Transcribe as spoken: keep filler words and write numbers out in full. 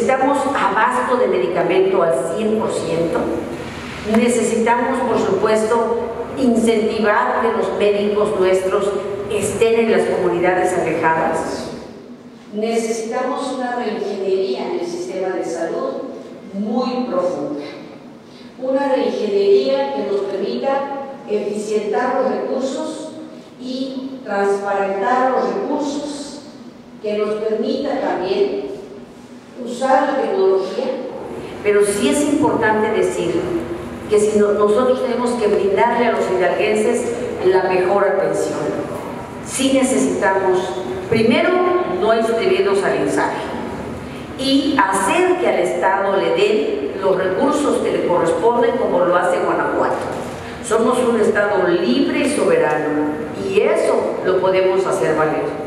necesitamos abasto de medicamento al cien por ciento. Necesitamos, por supuesto, incentivar que los médicos nuestros estén en las comunidades alejadas. Necesitamos una reingeniería en el sistema de salud muy profunda. Una reingeniería que nos permita eficientar los recursos y transparentar los recursos, que nos permita también usar la tecnología. Pero sí es importante decir que si no, nosotros tenemos que brindarle a los hidalguenses la mejor atención. Sí necesitamos, primero, no inscribirnos al INSABI y hacer que al Estado le den los recursos que le corresponden, como lo hace Guanajuato. Somos un Estado libre y soberano, y eso lo podemos hacer valer.